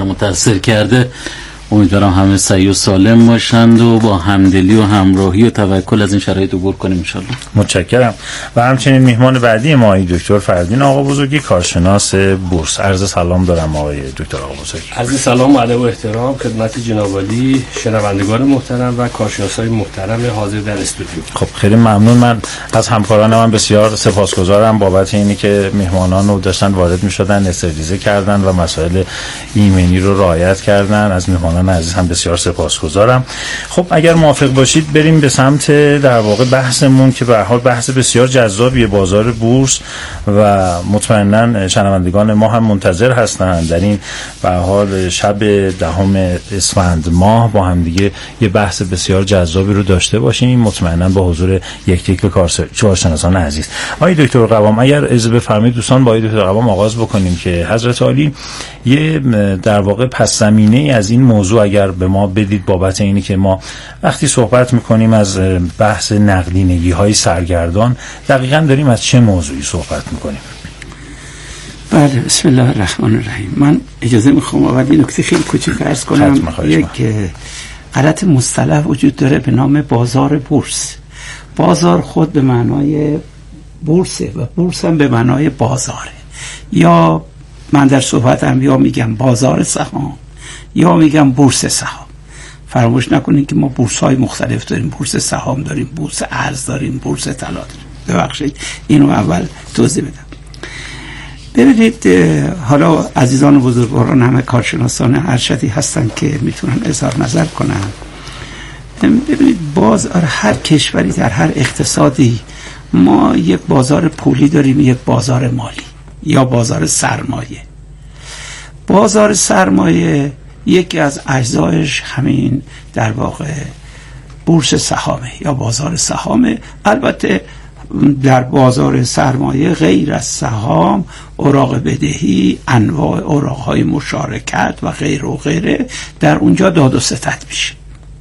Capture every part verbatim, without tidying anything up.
رو متاثر کرده. امیدوارم همه سعی و سالم باشند و با همدلی و همراهی و توکل از این شرایط عبور کنیم ان شاء الله. متشکرم. و همچنین میهمان بعدی ما آقای دکتر فردین آقا بزرگی، کارشناس بورس. عرض سلام دارم آقای دکتر آقا بزرگی. عرض سلام و ادب و احترام خدمت جناب عالی، شنوندگان محترم و کارشناسای محترم حاضر در استودیو. خب خیلی ممنون. من از همکاران من بسیار سپاسگزارم بابت اینی که مهمانان رو داشتن وارد می‌شدن، استفاده کردن و مسائل ایمنی رو رعایت کردن. از مهمانان عزیز هم بسیار سپاسگزارم. خب اگر موافق باشید بریم به سمت در واقع بحثمون که به هر حال بحث بسیار جذابیه، بازار بورس، و مطمئنا شنوندگان ما هم منتظر هستند در این به هر حال شب دهم اسفند ماه با هم دیگه یه بحث بسیار جذابی رو داشته باشیم، مطمئنا با حضور یک تیک کارشناسان عزیز. آقای دکتر قوام اگر اجازه بفرمایید دوستان با آقای دکتر قوام آغاز بکنیم که حضرت عالی یه در واقع پس زمینه از این موضوع اگر به ما بدید بابت اینی که ما وقتی صحبت میکنیم از بحث نقدینگی های سرگردان دقیقاً داریم از چه موضوعی صحبت میکنیم؟ بله، بسم الله الرحمن الرحیم. من اجازه میخوام اول این نکته خیلی کوچیک عرض کنم. یک غلط مصطلح وجود داره به نام بازار بورس. بازار خود به معنای بورسه و بورس هم به معنای بازاره، یا من در صحبتم یا میگم بازار سهام یا میگم بورس سهام. فراموش نکنید که ما بورس های مختلف داریم، بورس سهام داریم، بورس ارز داریم، بورس طلا داریم. ببخشید اینو اول توضیح بدم. ببینید حالا عزیزان و بزرگواران همه کارشناسان ارشدی هستن که میتونن اظهار نظر کنن. ببینید بازار هر کشوری در هر اقتصادی ما یک بازار پولی داریم، یک بازار مالی یا بازار سرمایه. بازار سرمایه یکی از اجزایش همین در واقع بورس سهامه یا بازار سهامه. البته در بازار سرمایه غیر از سهام، اوراق بدهی، انواع اوراق‌های مشارکت و غیر و غیره در اونجا داد و ستد میشه.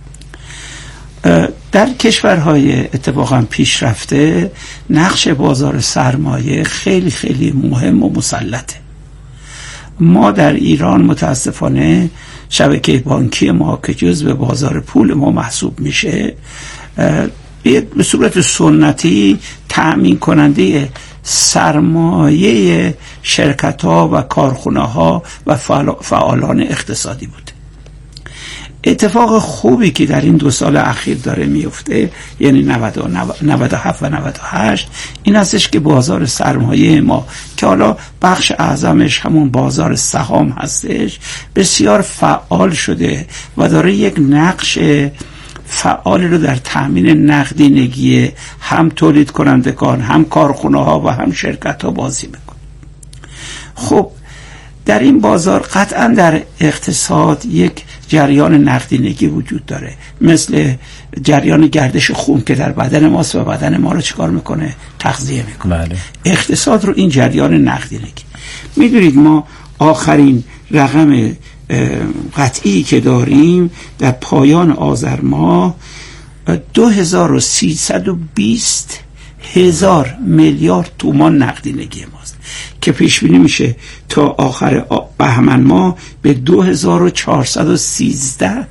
در کشورهای اتفاقا پیشرفته نقش بازار سرمایه خیلی خیلی مهم و مسلطه. ما در ایران متاسفانه شبکه بانکی ما که جزو بازار پول ما محسوب میشه به صورت سنتی تأمین کننده سرمایه شرکت ها و کارخانه ها و فعالان اقتصادی بود. اتفاق خوبی که در این دو سال اخیر داره میفته، یعنی نود و هفت و نود و هشت، این هستش که بازار سرمایه ما که حالا بخش اعظمش همون بازار سهام هستش بسیار فعال شده و داره یک نقش فعال رو در تامین نقدینگی هم تولید کنندگان، هم کارخانه ها و هم شرکت ها بازی میکنه. خب در این بازار قطعا در اقتصاد یک جریان نقدینگی وجود داره، مثل جریان گردش خون که در بدن ماست و بدن ما رو چیکار میکنه؟ تغذیه میکنه. بله. اقتصاد رو این جریان نقدینگی. میدونید ما آخرین رقم قطعی که داریم در پایان آذر ماه دو هزار و سیصد و بیست هزار میلیارد تومان نقدینگی ماست که پیش بینی میشه تا آخر بهمن ماه به دو هزار و چهارصد و سیزده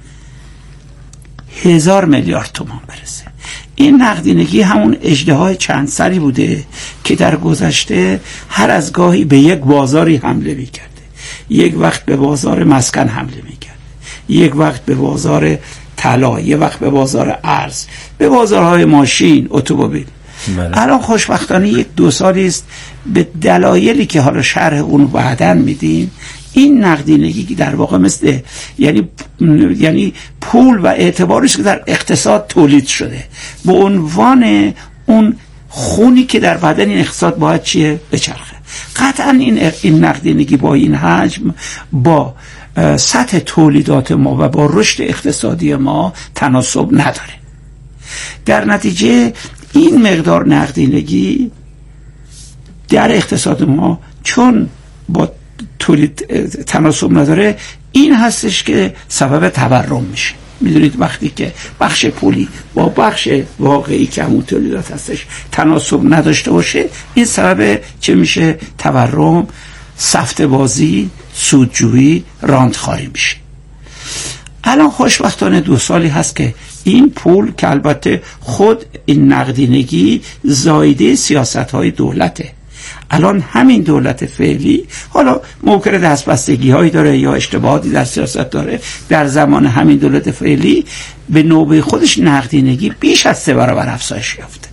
هزار میلیارد تومان برسه. این نقدینگی همون اژدهای چند سری بوده که در گذشته هر از گاهی به یک بازاری حمله میکرده. یک وقت به بازار مسکن حمله میکرد، یک وقت به بازار طلا، یک وقت به بازار ارز، به بازارهای ماشین، اتومبیل. الان خوشبختانه یک دو سالی است به دلایلی که حالا شرح اونو بعداً میدیم این نقدینگی که در واقع مثل یعنی یعنی پول و اعتبارش که در اقتصاد تولید شده به عنوان اون خونی که در بدن این اقتصاد باید چیه؟ بچرخه. قطعا این این نقدینگی با این حجم با سطح تولیدات ما و با رشد اقتصادی ما تناسب نداره. در نتیجه این مقدار نقدینگی در اقتصاد ما چون با تولید تناسب نداره، این هستش که سبب تورم میشه. میدونید وقتی که بخش پولی با بخش واقعی که همون تولیدات هستش تناسب نداشته باشه، این سبب چه میشه؟ تورم، سفته بازی، سودجویی راندخواهی میشه. الان خوشبختانه دو سالی هست که این پول که البته خود این نقدینگی زایده سیاست های دولته، الان همین دولت فعلی حالا ممکنه دستبستگی هایی داره یا اشتباهاتی در سیاست داره، در زمان همین دولت فعلی به نوبه خودش نقدینگی بیش از سه برابر افزایش یافته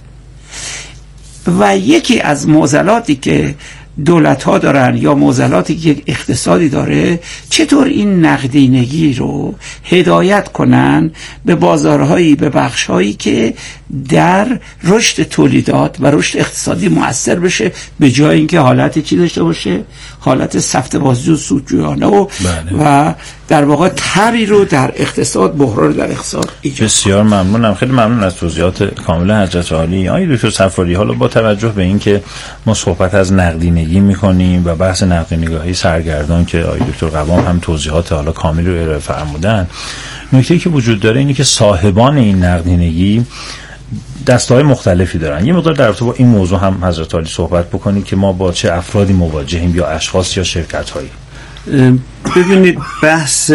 و یکی از معضلاتی که دولت ها دارن یا معضلاتی که اقتصادی داره چطور این نقدینگی رو هدایت کنن به بازارهایی، به بخشهایی که در رشد تولیدات و رشد اقتصادی مؤثر بشه، به جای اینکه حالت چی داشته باشه، حالت سفت بازجو سودجویانه و بله. و در واقع تبی رو در اقتصاد، بحران در اقتصاد ایجاد. بسیار ممنونم، خیلی ممنون از توضیحات کامل حضرت عالی. آقای دکتر صفاری، حالا با توجه به اینکه ما صحبت از نقدینگی می‌کنیم و بحث نقدینگی سرگردان که آقای دکتر قوام هم توضیحات حالا کامل رو ارائه فرمودن، نکته‌ای که وجود داره اینه که صاحبان این نقدینگی دسته‌های مختلفی دارن. یه مقدار در رابطه با این موضوع هم حضرت عالی صحبت بکنید که ما با چه افرادی مواجهیم، یا اشخاص یا شرکت‌هایی. ببینید بحث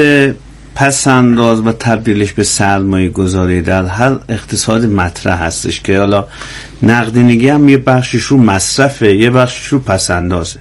پس‌انداز و تبدیلش به سرمایه گذاری در هر اقتصاد مطرح هستش که حالا نقدینگی هم یه بخشش رو مصرفه، یه بخشش رو پس‌اندازه.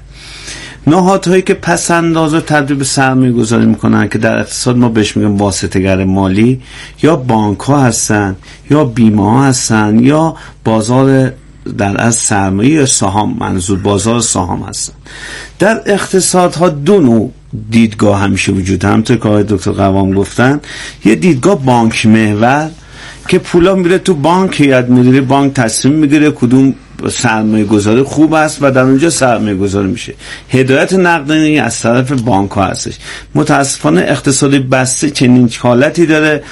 نهادهایی که پس‌انداز رو تبدیل به سرمایه گذاری میکنن که در اقتصاد ما بهش میگیم واسطه‌گر مالی، یا بانک ها هستن یا بیمه ها هستن یا بازار در از سرمایه یا سهام، منظور بازار سهام هستن. در اقتصادها دو نوع دیدگاه همیشه وجود، همونطور که آقای دکتر قوام گفتن. یه دیدگاه بانک محور که پولا میره تو بانک، هیئت مدیره بانک تصمیم میگیره کدوم سرمایه گذاری خوب است و در اونجا سرمایه گذاری میشه. هدایت نقدینگی از طرف بانک ها هستش. متاسفانه اقتصادی بسته چنین حالتی داره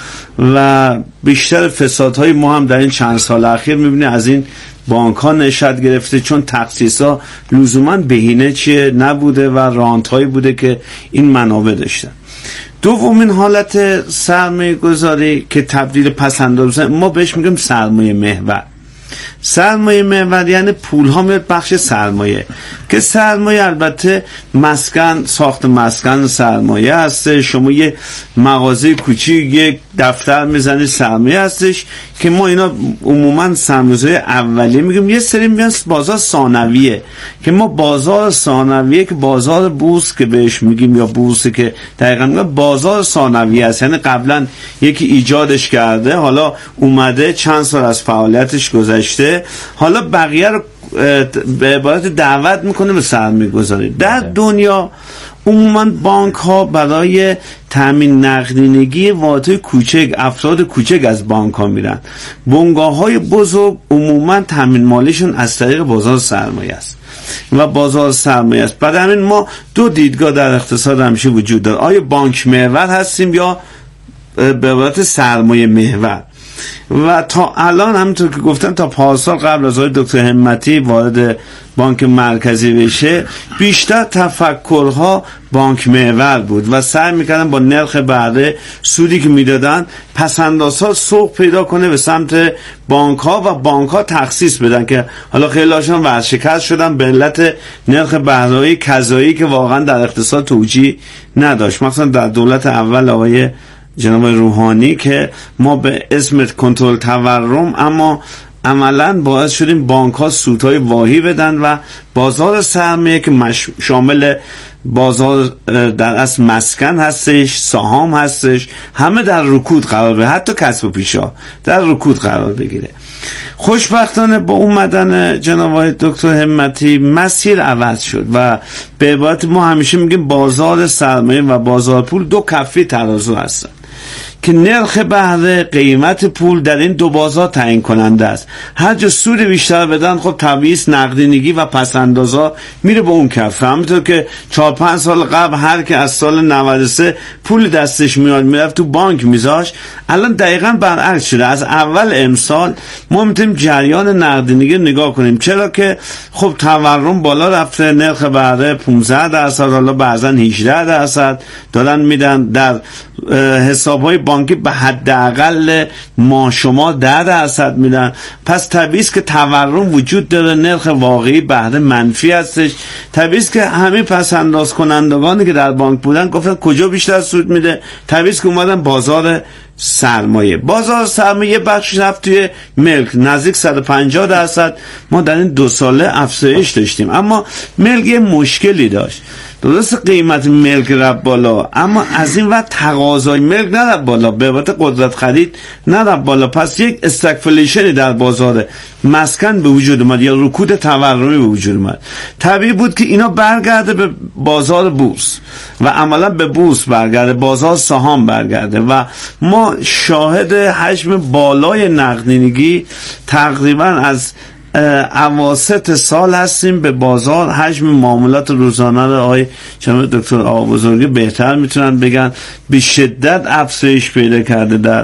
و بیشتر فسادهای ما هم در این چند سال اخیر میبینی از این بانک ها نشأت گرفته، چون تخصیص ها لزوما بهینه چیه نبوده و رانت هایی بوده که این منابع داشتن. دومین حالت سرمایه گذاری که تبدیل پس‌انداز، ما بهش میگیم سرمایه محور. سرمایه محور یعنی پول ها میاد بخش سرمایه، که سرمایه البته مسکن، ساخت مسکن سرمایه هسته، شما یه مغازه کوچیک، یک دفتر میزنید سرمایه هستش که ما اینا عموما سرمایه اولیه میگیم. یه سری میگن بازار ثانویه که ما بازار ثانویه که بازار بورس که بهش میگیم، یا بورس که دقیقاً میگم بازار ثانویه است، یعنی قبلا یکی ایجادش کرده، حالا اومده چند سال از فعالیتش گذشته، حالا بقیه رو به عبارت دعوت میکنه به سرمایه گذاری. در دنیا عموما بانک ها برای تامین نقدینگی واحدهای کوچک، افراد کوچک از بانک ها میرن. بنگاه های بزرگ عموما تامین مالیشون از طریق بازار سرمایه است و بازار سرمایه است. بعد همین ما دو دیدگاه در اقتصاد همیشه وجود داره، آیا بانک محور هستیم یا به عبارت سرمایه محور. و تا الان همونطور که گفتن تا پارسال قبل از آقای دکتر همتی وارد بانک مرکزی بشه، بیشتر تفکرها بانک محور بود و سعی میکردن با نرخ بهره، سودی که میدادن، پس‌اندازها سوق پیدا کنه به سمت بانک ها و بانک ها تخصیص بدن، که حالا خیلی هاشون ورشکست شدن به علت نرخ بهره کذایی که واقعا در اقتصاد توجیه نداشت، مثلا در دولت اول آقای جناب روحانی که ما به اسم کنترل تورم، اما عملاً باعث شدیم بانک ها سودهای واهی بدن و بازار سرمایه که مش... شامل بازار در اصل مسکن هستش، سهام هستش، همه در رکود قرار بگیره، حتی کسب و پیشا در رکود قرار بگیره. خوشبختانه با اومدن جناب دکتر همتی مسیر عوض شد و به عبارت ما همیشه میگیم بازار سرمایه و بازار پول دو کفه ترازو هستن که نرخ بهره، قیمت پول در این دو بازار تعیین کننده است. هر جا سود بیشتر بدن، خب طبیعی نقدینگی و پس‌اندازها میره به اون کفه. همونطور که چهار پنج سال قبل هر که از سال نود و سه پول دستش میاد میرفت تو بانک میذاش، الان دقیقاً برعکس شده. از اول امسال ما میتونیم جریان نقدینگی نگاه کنیم، چرا که خب تورم بالا رفته، نرخ بهره پانزده درصد، حالا بعضا هجده درصد دارن میدن. در حساب حساب‌های بانکی به حداقل ما شما ده درصد میدن. پس طبیعی است که تورم وجود داره، نرخ واقعی بهره منفی هستش. طبیعی است که همه پس انداز کنندگانی که در بانک بودن گفتن کجا بیشتر سود میده، طبیعی است که اومدن بازار سرمایه. بازار سرمایه بخشش رفت توی ملک، نزدیک صد و پنجاه درصد ما در این دو ساله افزایش داشتیم. اما ملک یه مشکلی داشت، درست قیمت ملک رفت بالا اما از این وقت تقاضای ملک نرفت بالا، به واسطه قدرت خرید نرفت بالا. پس یک استگفلیشنی در بازار مسکن به وجود اومد یا رکود تورمی به وجود اومد. طبیعی بود که اینا برگرده به بازار بورس و عملا به بورس برگرده، بازار سهام برگرده و ما شاهد حجم بالای نقدینگی تقریبا از اواسط سال هستیم به بازار. حجم معاملات روزانه رو آقای جناب دکتر آقابزرگی بهتر میتونن بگن، به شدت افزایش پیدا کرده در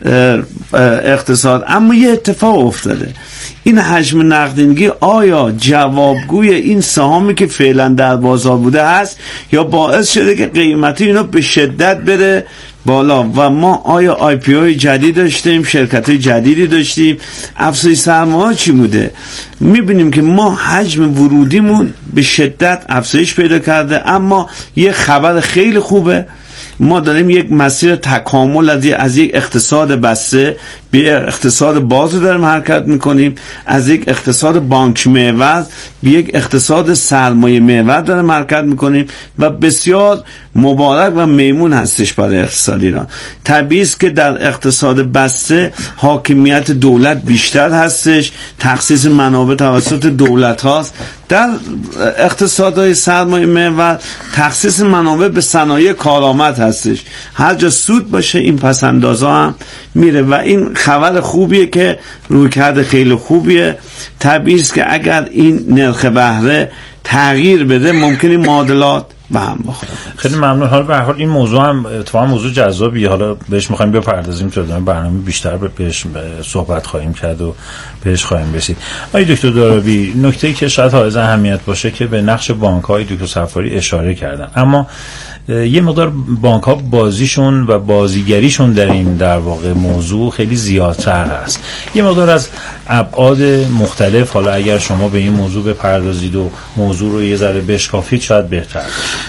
اقتصاد. اما یه اتفاق افتاده، این حجم نقدینگی آیا جوابگوی این سهامی که فعلا در بازار بوده هست یا باعث شده که قیمتی اینا به شدت بره بالا و ما آیا آی پی او جدید داشتیم، شرکت های جدیدی داشتیم، افزایش سرمایه چی بوده؟ میبینیم که ما حجم ورودیمون به شدت افزایش پیدا کرده. اما یه خبر خیلی خوبه، ما داریم یک مسیر تکامل از یک, از یک اقتصاد بسته به اقتصاد باز داریم حرکت میکنیم، از یک اقتصاد بانک محور به یک اقتصاد سرمایه محور داریم حرکت میکنیم و بسیار مبارک و میمون هستش برای اقتصاد ایران. طبیعی است که در اقتصاد بسته حاکمیت دولت بیشتر هستش، تخصیص منابع توسط دولت هاست. در اقتصادهای سرمایه محور تخصیص منابع به صنایع کارآمد هستش، هر جا سود باشه این پسندازا هم میره و این خبر خوبیه که رویکرد خیلی خوبیه. طبیعی است که اگر این نرخ بهره تغییر بده ممکنه معادلات به هم بخوره. خیلی ممنون. حالا به هر حال این موضوع هم اتفاقا موضوع جذابیه، حالا بهش می‌خوایم بپردازیم تو برنامه بیشتر بهش صحبت خواهیم کرد و بهش خواهیم رسید. آقای دکتر دارابی، نکته‌ای که شاید حائز اهمیت باشه که به نقش بانک‌های دکتر صفاری اشاره کردن، اما یه مقدار بانک ها بازیشون و بازیگریشون در این در واقع موضوع خیلی زیادتر هست. یه مقدار از ابعاد مختلف حالا اگر شما به این موضوع بپردازید و موضوع رو یه ذره بشکافید شاید بهتر.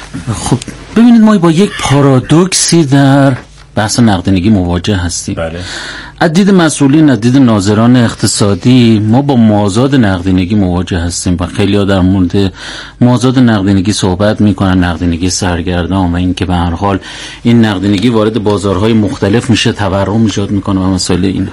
خب ببینید ما با یک پارادوکسی در بحث نقدینگی مواجه هستیم. بله. از دید مسئولین، از دید ناظران اقتصادی ما با مازاد نقدینگی مواجه هستیم و خیلی ها در مورد مازاد نقدینگی صحبت میکنن، نقدینگی سرگردان و اینکه به هر حال این نقدینگی وارد بازارهای مختلف میشه، تورم ایجاد میکنه و مسائل این.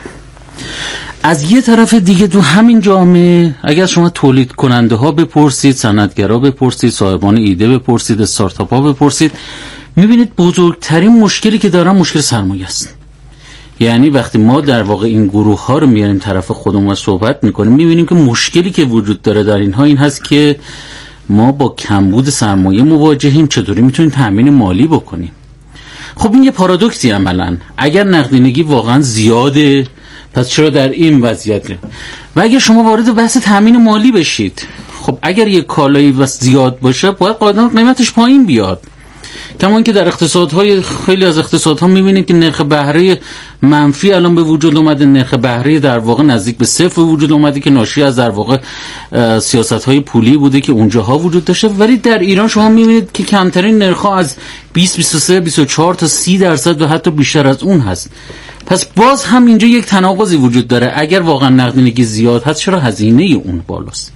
از یه طرف دیگه تو همین جامعه اگر شما تولید کننده ها بپرسید، صنعتگرا بپرسید، صاحبان ایده بپرسید، استارتاپ ها بپرسید، میبینید بزرگترین مشکلی که دارن مشکل سرمایه است. یعنی وقتی ما در واقع این گروه ها رو میاریم طرف خودمون و صحبت میکنیم میبینیم که مشکلی که وجود داره در اینها این هست که ما با کمبود سرمایه مواجهیم، چطوری میتونیم تامین مالی بکنیم. خب این یه پارادوکسی عملاً، اگر نقدینگی واقعا زیاده پس چرا در این وضعیته؟ و اگر شما وارد بحث تامین مالی بشید، خب اگر یک کالایی بس زیاد باشه باید قاعدتاً قیمتش پایین بیاد. کما اینکه در اقتصادهای خیلی از اقتصادها می‌بینید که نرخ بهره منفی الان به وجود اومده، نرخ بهره در واقع نزدیک به صفر به وجود اومده که ناشی از در واقع سیاست‌های پولی بوده که اونجاها وجود داشته. ولی در ایران شما می‌بینید که کمترین نرخ‌ها از بیست، بیست و سه، بیست و چهار تا سی درصد و حتی بیشتر از اون هست. پس باز هم اینجا یک تناقضی وجود داره. اگر واقعا نقدینگی زیاد هست چرا هزینه اون بالاست؟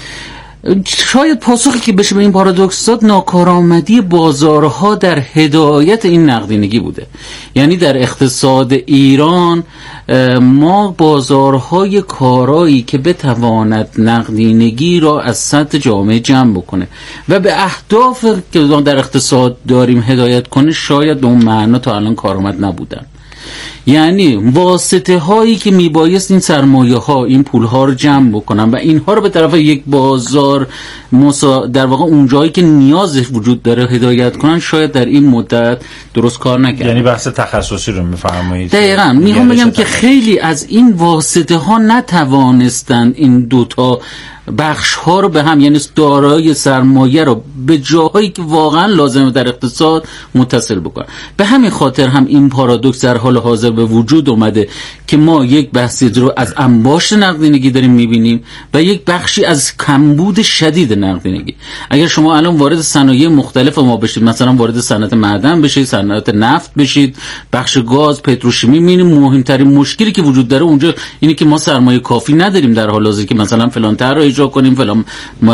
شاید پاسخی که بشه به این پارادوکسات ناکارآمدی بازارها در هدایت این نقدینگی بوده. یعنی در اقتصاد ایران ما بازارهای کارایی که بتواند نقدینگی را از سطح جامعه جمع بکنه و به اهداف که در اقتصاد داریم هدایت کنه شاید به اون معنا تا الان کارآمد نبودن. یعنی واسطه هایی که میبایست این سرمایه ها این پول ها رو جمع بکنن و اینها رو به طرف یک بازار مسا... در واقع اون جایی که نیاز وجود داره هدایت کنن، شاید در این مدت درست کار نکردن. یعنی بحث تخصصی رو میفرمایید؟ دقیقاً میخوام بگم که خیلی از این واسطه ها نتوانستن این دوتا بخش ها رو به هم، یعنی دارای سرمایه رو به جاهایی که واقعا لازمه در اقتصاد متصل بکنن. به همین خاطر هم این پارادوکس در حال حاضر به وجود اومده که ما یک بحثی رو از انباشت نقدینگی داریم میبینیم و یک بخشی از کمبود شدید نقدینگی. اگر شما الان وارد صنایع مختلف ما بشید، مثلا وارد صنعت معدن بشید، صنعت نفت بشید، بخش گاز، پتروشیمی، میبینیم مهمترین مشکلی که وجود داره اونجا اینه که ما سرمایه کافی نداریم در حال حاضر که مثلا فلان طرح رو اجرا کنیم، فلان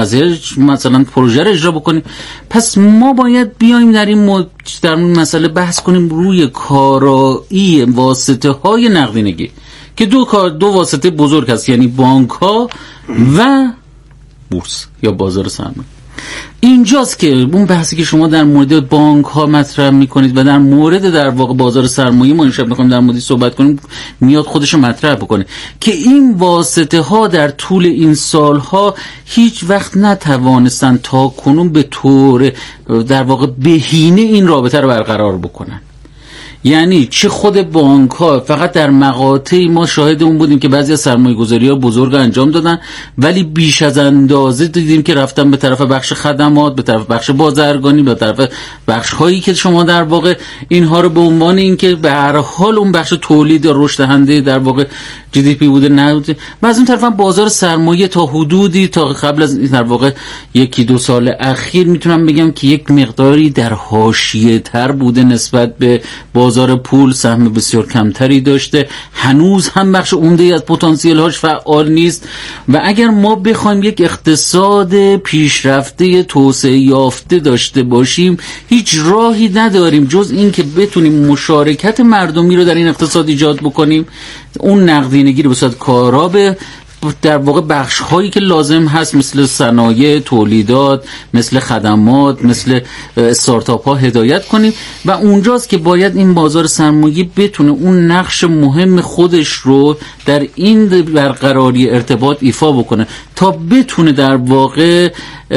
مثلا پروژه رو اجرا بکنیم. پس ما باید بیایم در این مد... در این مسئله بحث کنیم روی کارایی واسطه های نقدینگی که دو کار دو واسطه بزرگ هست، یعنی بانک ها و بورس یا بازار سرمایه. اینجاست که اون بحثی که شما در مورد بانک ها مطرح میکنید و در مورد در واقع بازار سرمایه ما امشب میخوایم در موردش صحبت کنیم، میاد خودش رو مطرح بکنه که این واسطه ها در طول این سالها هیچ وقت نتوانستن تا کنون به طور در واقع بهینه این رابطه رو برقرار بکنن. یعنی چه خود بانک ها، فقط در مقاطعی ما شاهد اون بودیم که بعضی از سرمایه‌گذاری‌ها بزرگ انجام دادن ولی بیش از اندازه دیدیم که رفتن به طرف بخش خدمات، به طرف بخش بازرگانی، به طرف بخش هایی که شما در واقع اینها رو به عنوان اینکه به هر حال اون بخش تولید یا رشد دهنده در واقع جی دی پی بوده نبوده. و از اون طرف هم بازار سرمایه تا حدودی تا قبل از در واقع یکی دو سال اخیر میتونم بگم که یک مقداری در حاشیه تر بوده نسبت به بازار پول، سهم بسیار کمتری داشته، هنوز هم بخش عمده از پتانسیل هاش فعال نیست. و اگر ما بخوایم یک اقتصاد پیشرفته توسعه یافته داشته باشیم، هیچ راهی نداریم جز این که بتونیم مشارکت مردمی رو در این اقتصاد ایجاد بکنیم، اون نقدینگی رو به صورت کارا به در واقع بخش هایی که لازم هست مثل صنایع، تولیدات، مثل خدمات، مثل استارتاپ ها هدایت کنیم. و اونجاست که باید این بازار سرمایه بتونه اون نقش مهم خودش رو در این برقراری ارتباط ایفا بکنه تا بتونه در واقع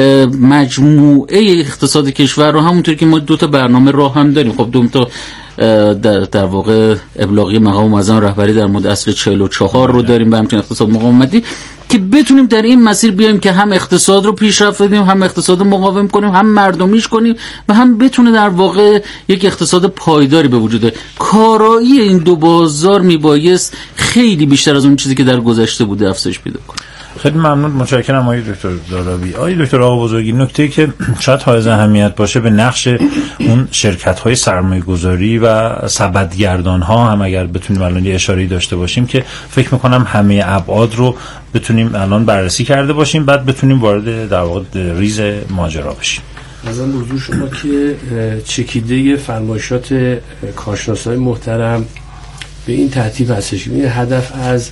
مجموعه اقتصاد کشور رو، همونطور که ما دو تا برنامه راه هم داریم، خب دو تا در, در واقع ابلاغی مقام معظم رهبری در مورد اصل چهل و چهار رو داریم، به همچنین اقتصاد مقاومتی، که بتونیم در این مسیر بیایم که هم اقتصاد رو پیشرفت بدیم، هم اقتصاد رو مقاوم کنیم، هم مردمیش کنیم و هم بتونه در واقع یک اقتصاد پایداری به وجود بیاد. کارایی این دو بازار میبایست خیلی بیشتر از اون چیزی که در گذشته بوده افزایش پیدا کنه. خیلی ممنون، متشکرم آقای دکتر دارابی. آقای دکتر آقابزرگی، نکته که شاید حائز اهمیت باشه به نقش اون شرکت‌های سرمایه‌گذاری و سبدگردان‌ها هم اگر بتونیم الان یه اشاره‌ای داشته باشیم که فکر می‌کنم همه ابعاد رو بتونیم الان بررسی کرده باشیم، بعد بتونیم وارد در واقع ریز ماجرا بشیم. از این موضوع شما که چکیده فرمایشات کارشناسای محترم به این ترتیب هستش، این هدف از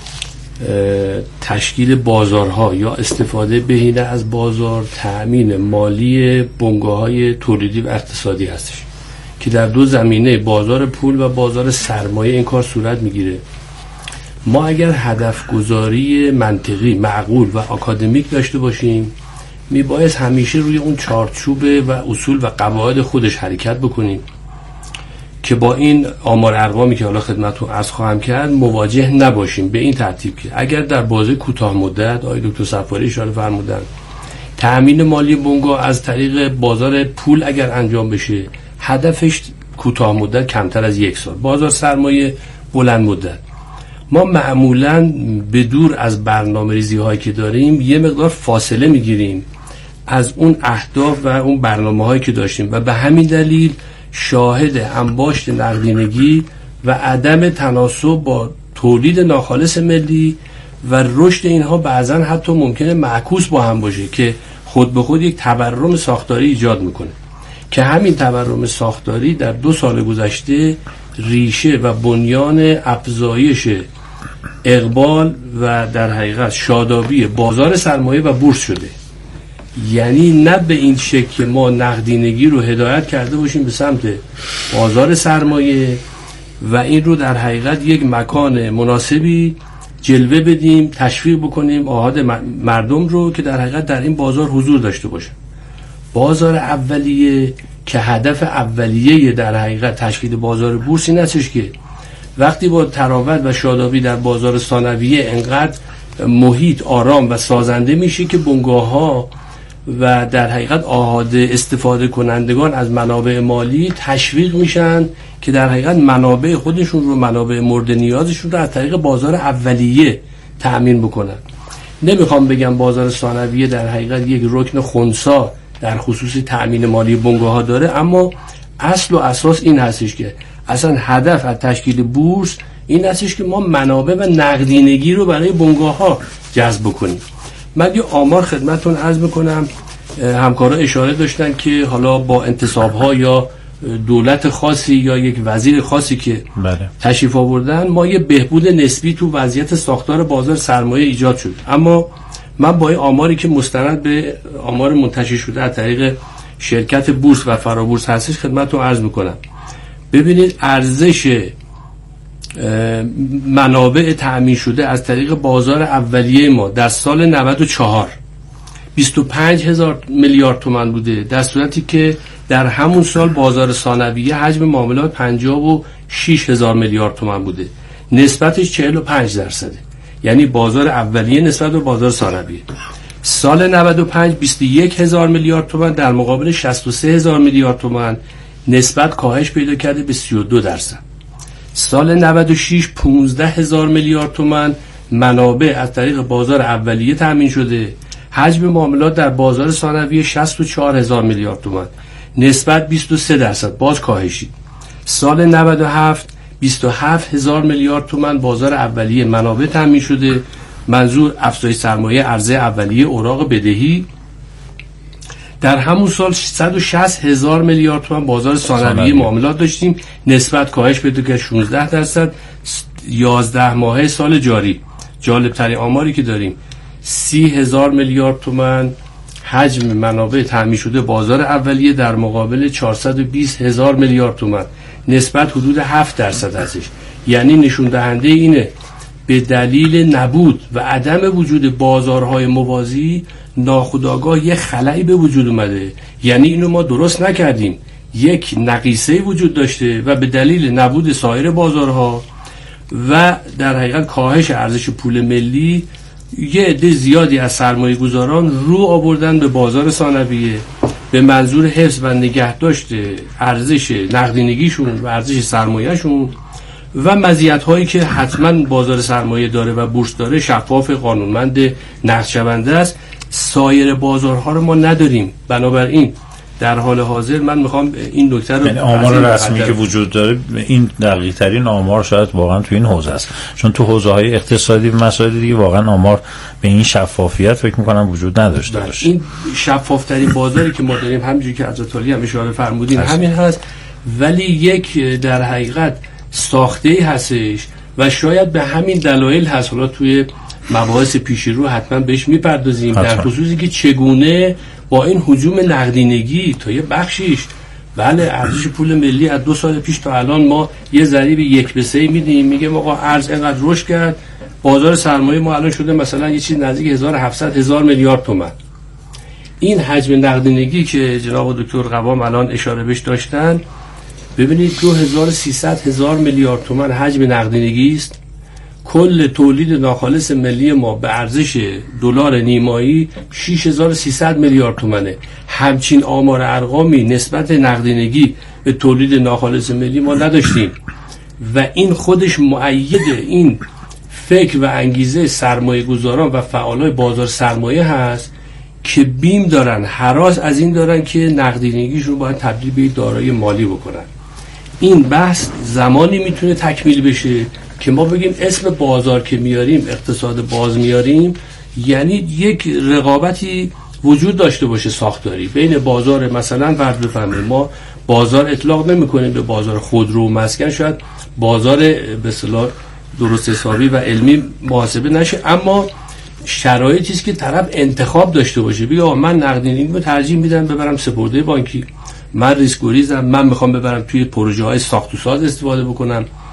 تشکیل بازارها یا استفاده بهینه از بازار، تأمین مالی بنگاه‌های تولیدی و اقتصادی هستش که در دو زمینه، بازار پول و بازار سرمایه، این کار صورت میگیره. ما اگر هدف گذاری منطقی، معقول و آکادمیک داشته باشیم، میبایست همیشه روی اون چارچوب و اصول و قواعد خودش حرکت بکنیم که با این آمار ارقامی که حالا خدمتتون عرض خواهم کرد مواجه نباشیم. به این ترتیب که اگر در بازه کوتاه مدت، آقای دکتر صفاری اشاره فرمودن، تأمین مالی بنگاه از طریق بازار پول اگر انجام بشه، هدفش کوتاه مدت کمتر از یک سال، بازار سرمایه بلند مدت. ما معمولاً به دور از برنامه‌ریزی هایی که داریم یه مقدار فاصله میگیریم از اون اهداف و اون برنامه هایی که داشتیم و به همین دلیل شاهد انباشت نقدینگی و عدم تناسب با تولید ناخالص ملی و رشد اینها بعضا حتی ممکنه معکوس با هم باشه که خود به خود یک تورم ساختاری ایجاد میکنه که همین تورم ساختاری در دو سال گذشته ریشه و بنیان افزایش اقبال و در حقیقت شادابی بازار سرمایه و بورس شده. یعنی نه به این شکل که ما نقدینگی رو هدایت کرده باشیم به سمت بازار سرمایه و این رو در حقیقت یک مکان مناسبی جلوه بدیم، تشویق بکنیم آحاد مردم رو که در حقیقت در این بازار حضور داشته باشه. بازار اولیه که هدف اولیه در حقیقت تشکیل بازار بورس این هستش که وقتی با تراوت و شادابی در بازار ثانویه انقدر محیط آرام و سازنده میشه که بنگاه‌ها و در حقیقت آحاد استفاده کنندگان از منابع مالی تشویق میشن که در حقیقت منابع خودشون رو، منابع مورد نیازشون رو از طریق بازار اولیه تأمین بکنن. نمیخوام بگم بازار ثانویه در حقیقت یک رکن خنثی در خصوص تأمین مالی بنگاه‌ها داره، اما اصل و اساس این هستش که اصلا هدف از تشکیل بورس این هستش که ما منابع و نقدینگی رو برای بنگاه‌ها جذب کنیم. من یه آمار خدمتتون عرض میکنم، همکارا اشاره داشتن که حالا با انتصاب‌ها یا دولت خاصی یا یک وزیر خاصی که بله. تشریف آوردن ما یه بهبود نسبی تو وضعیت ساختار بازار سرمایه ایجاد شد، اما من با این آماری که مستند به آمار منتشر شده از طریق شرکت بورس و فرابورس هستش خدمتتون عرض میکنم. ببینید ارزش منابع تأمین شده از طریق بازار اولیه ما در سال نود و چهار بیست و پنج هزار میلیارد تومان بوده، در صورتی که در همون سال بازار ثانویه حجم معاملات پنجاه و شش هزار میلیارد تومان بوده، نسبتش چهل و پنج درصده. یعنی بازار اولیه نسبت به بازار ثانویه. سال نود و پنج بیست و یک هزار میلیارد تومان در مقابل شصت و سه هزار میلیارد تومان، نسبت کاهش پیدا کرده به سی و دو درصد. سال نود و شش پانزده هزار میلیارد تومان منابع از طریق بازار اولیه تامین شده، حجم معاملات در بازار ثانویه شصت و چهار هزار میلیارد تومان، نسبت بیست و سه درصد، باز کاهشی. سال نود و هفت بیست و هفت هزار میلیارد تومان بازار اولیه منابع تامین شده، منظور افزایش سرمایه عرضه اولیه اوراق بدهی. در همون سال صد و شصت هزار میلیارد تومان بازار ثانویه معاملات داشتیم، نسبت کاهش پیدا کرد شانزده درصد. یازده ماهه سال جاری جالب ترین آماری که داریم سی هزار میلیارد تومان حجم منابع تامین شده بازار اولیه در مقابل چهارصد و بیست هزار میلیارد تومان، نسبت حدود هفت درصد هستش. یعنی نشون دهنده اینه به دلیل نبود و عدم وجود بازارهای موازی ناخودآگاه یک خلایی به وجود اومده، یعنی اینو ما درست نکردیم، یک نقیصه وجود داشته و به دلیل نبود سایر بازارها و در حقیقت کاهش ارزش پول ملی یه عده زیادی از سرمایه گذاران رو آوردن به بازار ثانویه به منظور حفظ و نگهداشت ارزش نقدینگیشون و ارزش سرمایهشون و مزیت‌هایی که حتما بازار سرمایه داره و بورس داره، شفاف، قانونمند، نقدشونده است. سایر بازارها رو ما نداریم. بنابراین در حال حاضر من میخوام این نکته رو، یعنی آمار رسمی که وجود داره این دقیق ترین آمار شاید واقعا تو این حوزه است، چون تو حوزه های اقتصادی و مسائل دیگه واقعا آمار به این شفافیت فکر میکنم وجود نداشته باشه. این شفاف ترین بازاری که ما داریم همونجوری که حضرت عالی هم اشاره فرمودین همین هست، ولی یک در حقیقت ساخته‌ای هستش و شاید به همین دلایل هست. حالا توی مباحث پیشی رو حتما بهش میپردازیم در خصوصی که چگونه با این هجوم نقدینگی تا یه بخشیش، بله ارزش پول ملی از دو سال پیش تا الان ما یه ضریب یک به سه میدیم، میگه آقا ارز اینقدر رشد کرد، بازار سرمایه ما الان شده مثلا یه چیز نزدیک هزار و هفتصد هزار میلیارد تومان. این حجم نقدینگی که جناب دکتر قوام الان اشاره بهش داشتن، ببینید دو هزار و سیصد هزار میلیارد تومان حجم نقدینگی است. کل تولید ناخالص ملی ما به ارزش دلار نیمایی شش هزار و سیصد میلیارد تومانه. همچین آمار ارقامی نسبت نقدینگی به تولید ناخالص ملی ما نداشتیم و این خودش مؤید این فکر و انگیزه سرمایه گذاران و فعالای بازار سرمایه هست که بیم دارن، هراس از این دارن که نقدینگیشون باید تبدیل به دارایی مالی بکنن. این بحث زمانی میتونه تکمیل بشه که ما بگیم اسم بازار که میاریم، اقتصاد باز میاریم، یعنی یک رقابتی وجود داشته باشه ساختاری بین بازار، مثلا فرض بفرمایید ما بازار اطلاق نمی‌کنیم به بازار خودرو و مسکن، شاید بازار به اصطلاح درست حسابی و علمی محاسبه نشه، اما شرایطی است که طرف انتخاب داشته باشه، بگه آقا من نقدینگیمو ترجیح میدم ببرم سپرده بانکی، من ریسک گریزم، من میخوام ببرم توی پروژه‌های ساخت و ساز استفاده بکنم،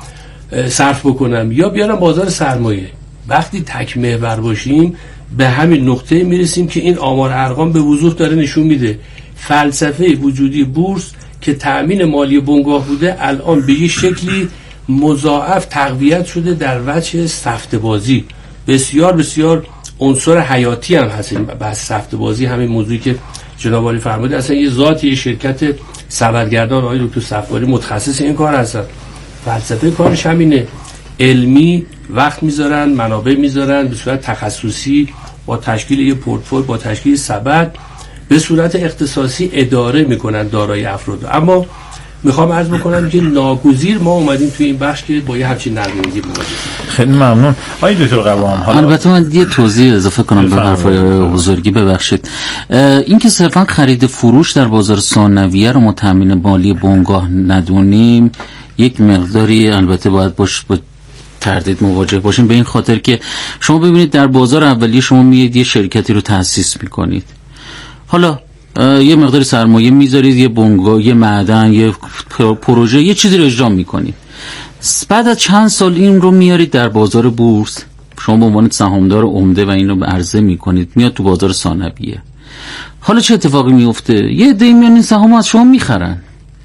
صرف بکنم یا بیارم بازار سرمایه. وقتی تک محور باشیم به همین نقطه میرسیم که این آمار ارقام به وضوح داره نشون میده فلسفه وجودی بورس که تأمین مالی بنگاه بوده الان به یه شکلی مضاعف تقویت شده در وجه سفته بازی. بسیار بسیار عنصر حیاتی هم هست بحث سفته بازی، همین موضوعی که جناب عالی فرموده. اصلا یه ذاتی یه شرکت سبدگردان آقای دکتر صفواری متخصص این کار هستن، فلسفه کارش همینه، علمی وقت میذارن، منابع میذارن، به صورت تخصصی با تشکیل یه پورتفولیو، با تشکیل سبد به صورت اختصاصی اداره میکنن دارایی افراد. اما میخوام عرض بکنم که ناگزیر ما اومدیم توی این بخش که با یه همچین نقدینگی مواجهیم. خیلی ممنون. آقای دکتر قوام، حالا البته من یه توضیح اضافه کنم به حرفای بزرگی، ببخشید. این که صرفا خرید فروش در بازار ثانویه رو ما تامین مالی بنگاه ندونیم، یک مقداری البته باید باش با تردید مواجه باشیم، به این خاطر که شما ببینید در بازار اولیه شما میید یه شرکتی رو تأسیس میکنید، حالا یه مقدار سرمایه میذارید، یه بنگاه، یه معدن، یه پروژه، یه چیزی رو اجرا میکنید. بعد از چند سال این رو میارید در بازار بورس، شما به عنوان سهامدار عمده و این رو به عرضه میکنید، میاد تو بازار ثانویه. حالا چه اتفاقی میفته؟ یه عده میان این سهام از شما میخرن.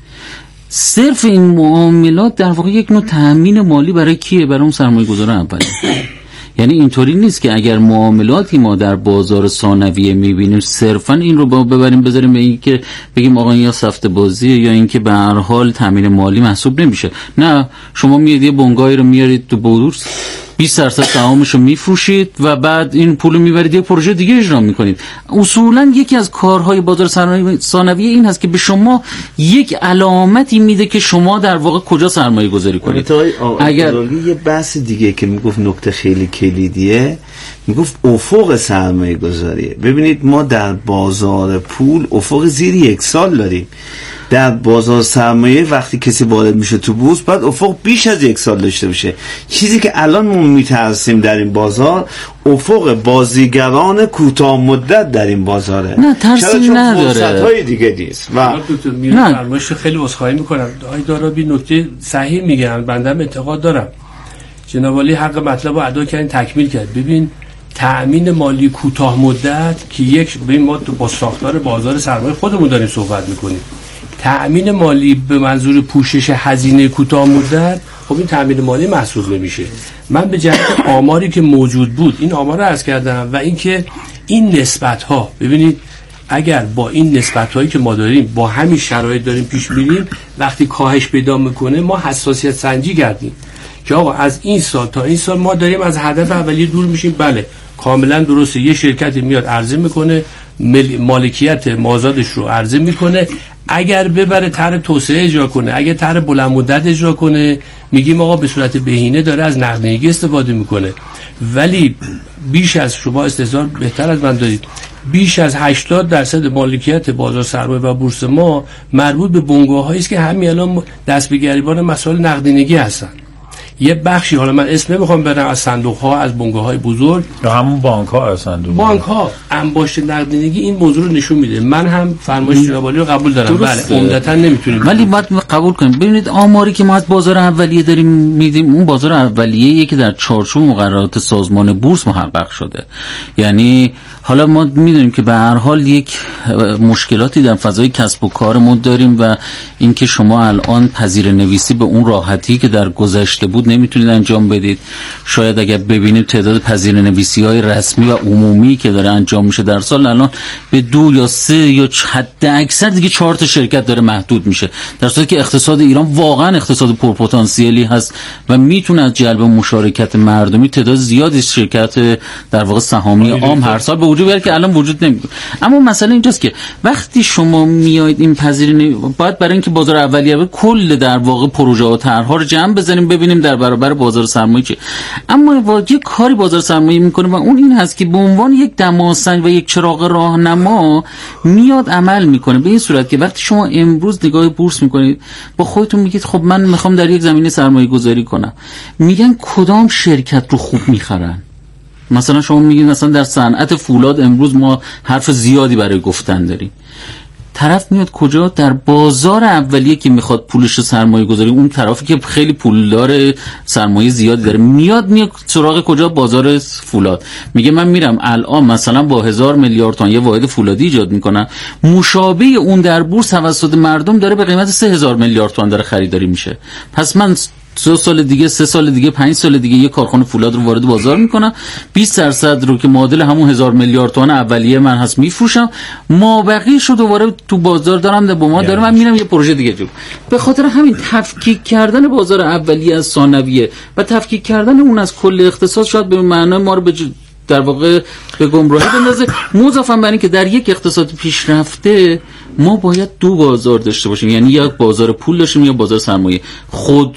صرف این معاملات در واقع یک نوع تأمین مالی برای کیه؟ برای اون سرمایه‌گذار اولیه. یعنی اینطوری نیست که اگر معاملاتی ما در بازار ثانویه میبینیم صرفا این رو ببریم بذاریم به این که بگیم آقا این یا سفته بازیه یا این که به هر حال تامین مالی محسوب نمیشه. نه، شما میاد یه بنگاهی رو میارید تو بورس، بیست درصد سهامش رو میفروشید و بعد این پول رو میبرید یه پروژه دیگه اجرا میکنید. اصولا یکی از کارهای بازار ثانویه این هست که به شما یک علامتی میده که شما در واقع کجا سرمایه گذاری کنید. اگر یه بحث دیگه که میگفت نکته خیلی کلیدیه، میگفت افق سرمایه گذاریه. ببینید ما در بازار پول افق زیر یک سال داریم، در بازار سرمایه وقتی کسی وارد میشه تو بورس باید افق بیش از یک سال داشته باشه. چیزی که الان ما میترسیم در این بازار افق بازیگران کوتاه مدت در این بازاره. نه ترسی نداره، فرصت‌های دیگه نیست. و نه فرمایش خیلی عذرخواهی میکنم آقای دارابی، نکته صحیح میگن، بنده اعتقاد دارم جناب عالی حق مطلب رو ادا کردن، تکمیل کرد. ببین تأمین مالی کوتاه مدت که یک ببین ما با ساختار بازار سرمایه خودمون داریم صحبت میکنیم، تأمین مالی به منظور پوشش هزینه کوتاه مدت، خب این تأمین مالی محسوب نمیشه. من به جهت آماری که موجود بود این آمار رو عرض کردم و اینکه این نسبت ها، ببینید اگر با این نسبت هایی که ما داریم با همین شرایط داریم پیش میریم، وقتی کاهش پیدا میکنه ما حساسیت سنجی کردیم که آقا از این سال تا این سال ما داریم از هدف اولیه دور میشیم. بله کاملا درسته، یه شرکتی میاد عرضه میکنه، مالکیت مازادش رو عرضه میکنه، اگر ببره طرح توسعه اجرا کنه، اگر طرح بلند مدت اجرا کنه، میگیم آقا به صورت بهینه داره از نقدینگی استفاده میکنه. ولی بیش از شما استحضار بهتر از من دارید، بیش از هشتاد درصد مالکیت بازار سرمایه و بورس ما مربوط به بنگاه‌هایی است که همین الان دست به گریبان مسائل نقدینگی هستن. یه بخشی، حالا من اسم نمیخوام برم، از صندوق ها، از بنگاه های بزرگ یا همون بانک ها، از صندوق بانک ها انباشت نقدینگی این موضوع رو نشون میده. من هم فرمایش جناب عالی رو قبول دارم، بله عمدتاً نمیتونیم، ولی باید قبول کنیم. ببینید آماری که ما از بازار اولیه داریم میدیم، اون بازار اولیه که در چارچوب مقررات سازمان بورس محقق شده. یعنی حالا ما میدونیم که به هر حال یک مشکلاتی در فضای کسب و کارمون داریم و اینکه شما الان پذیر نویسی به اون راحتی که در گذشته بود نمیتونید انجام بدید. شاید اگر ببینید تعداد پذیر نویسی های رسمی و عمومی که داره انجام میشه در سال الان به دو یا سه یا حد اکثر دیگه چهار تا شرکت داره محدود میشه، در صورتی که اقتصاد ایران واقعا اقتصاد پرپتانسیلی هست و میتونه از جلب مشارکت مردمی تعداد زیادی شرکت در واقع سهامی عام هر سال به وجود بیاره که الان وجود نمیده. اما مسئله اینجاست که وقتی شما میایید این پذیرنی باید برای اینکه بازار اولیه کل در واقع پروژه و طرح‌ها رو جمع بزنیم ببینیم در برابر بازار سرمایه چه. اما یه کاری بازار سرمایه میکنه و اون این هست که به عنوان یک دماسنج و یک چراغ راهنما میاد عمل میکنه، به این صورت که وقتی شما امروز نگاه بورس میکنید با خودتون میگید خب من میخوام در یک زمینه سرمایه گذاری کنم، میگن کدام شرکت رو خوب میخرن. مثلا شما میگید مثلا در صنعت فولاد امروز ما حرف زیادی برای گفتن داریم، طرف میاد کجا؟ در بازار اولیه که میخواد پولش رو سرمایه گذاری، اون طرفی که خیلی پولدار سرمایه زیادی داره میاد میاد سراغ کجا؟ بازار فولاد. میگه من میرم الان مثلا با هزار میلیارد تومان یه واحد فولادی ایجاد میکنم، مشابه اون در بورس توسط مردم داره به قیمت سه هزار میلیارد تومان داره خریداری میشه. پس من دو سال دیگه، سه سال دیگه، پنج سال دیگه یه کارخانه فولاد رو وارد بازار میکنم، بیست درصد رو که معادل همون هزار میلیارد تومان اولیه من هست میفروشم، ما بقیه‌اش رو دوباره تو بازار دارم با ما دارم من میرم یه پروژه دیگه جو. به خاطر همین تفکیک کردن بازار اولیه از ثانویه و تفکیک کردن اون از کل اقتصاد شاید به معنای ما رو به در واقع به گمراهی بندازه. مضافاً بر این که در یک اقتصاد پیشرفته ما باید دو بازار داشته باشیم، یعنی یک بازار پول داشتیم یا بازار سرمایه. خود